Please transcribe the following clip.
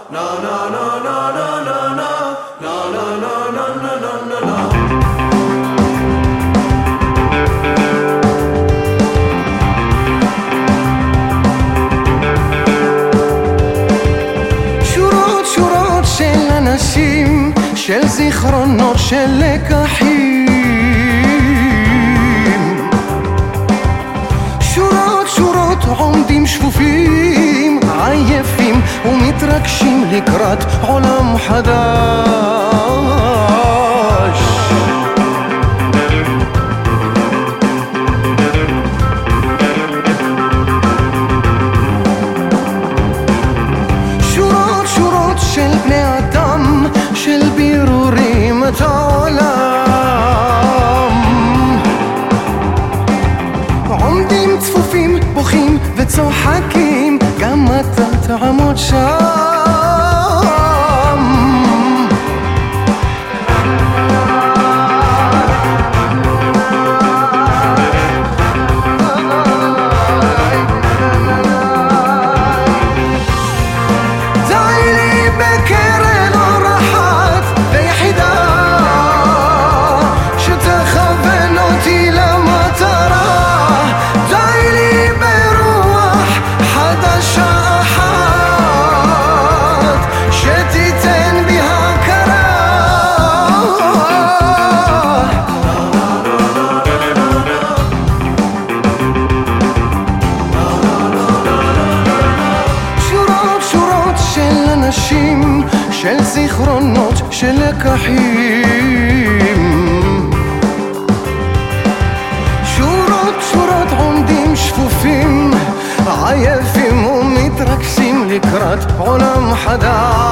של זיכרונות של לקחים, שורות שורות עומדים שפופים עייפים ומתרגשים לקראת עולם חדש. שורות שורות של בני אדם של בירורים את העולם, עומדים צפופים בוכים וצוחקים, גם אתה תעמוד שם. של זיכרונות של לקחים, שורות שורות עומדים שפופים עייפים ומתרגשים לקראת עולם חדש.